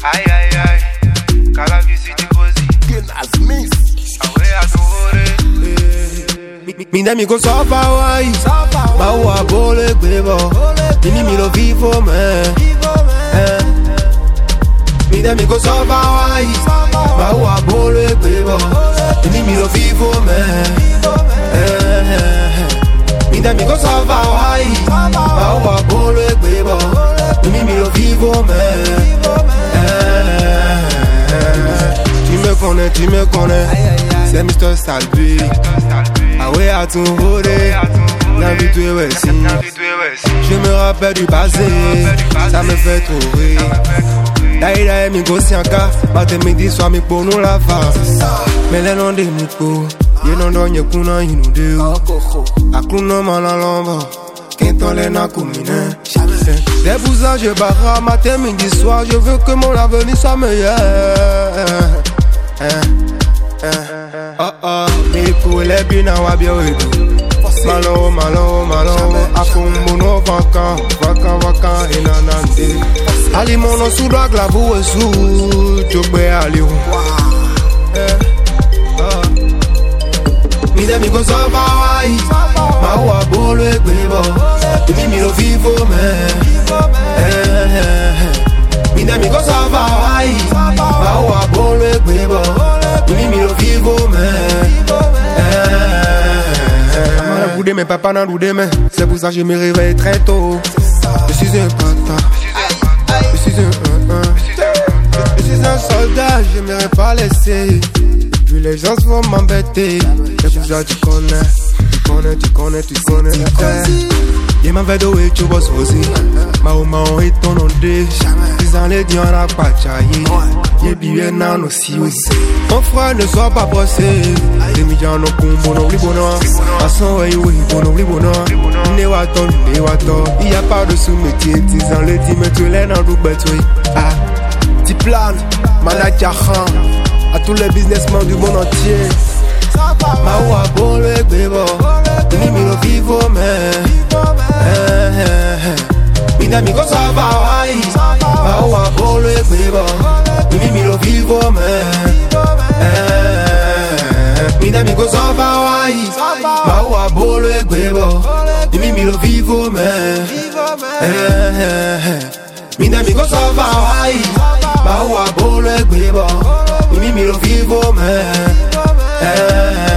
Aïe aïe aïe, quand la visite est posée. Awe adore. Mi nemico so Hawaii, ma ua bole bebo. Mi lo vivo me. Mi nemico so Hawaii, ma ua bole bebo. Mi lo vivo me. Mi nemico so Hawaii, ma ua bole bebo. Mi lo vivo me. Tu me connais, c'est Mr. Salby. Ah ouais, à ton volet, la vie tu es aussi. Je me rappelle du passé, ça me fait trop rire. D'ailleurs, mi gosianka, matin midi soir mi pour nous la face. Mais les noms de mouko, yé non don yé kuna inu de. Akluno malalamba, quinton les na kumine. C'est pour ça je barre matin midi soir, je veux que mon avenir soit meilleur. Oh oh, me kule bina wabia wedu. Malo, akumbu no vakan inanande. Ali mono suda glavu esu, jogbe aliu. Mi demi go so Hawaii, ma ua bolo egbebo. Mi lo vivo me. Mi demi go so Hawaii, ma ua bolo egbebo. Mi lo vivo me. Maman boudé mais papa n'a boudé mais c'est pour ça que je me réveille très tôt. Je suis un pata, je suis je suis un soldat, je m'aimerais pas laisser. Puis les gens vont m'embêter. C'est pour ça que tu connais. Y'a ma vedo et tu bosses aussi. Ma maman est ton ondé. Ils en les dions à pas chailler. Y'a bien nan aussi. Mon frère ne soit pas pressé. Les millions no kumbo no libono. Façon ouais oui bono libono. Ne waton. Il y a pas de sous-métier. Ils en les dit mais tu l'es dans double oui. Ah, tu planes, manager à tous les businessmen du monde entier. Ma ua bolo bebo. Mi lo vivo me. Mi nemico so Hawaii, ma ua bolo bebo. Mi lo vivo me. Mi nemico so Hawaii, ma ua bolo bebo. Mi lo vivo me. Mi nemico so Hawaii, ma ua bolo bebo. Mi lo vivo me.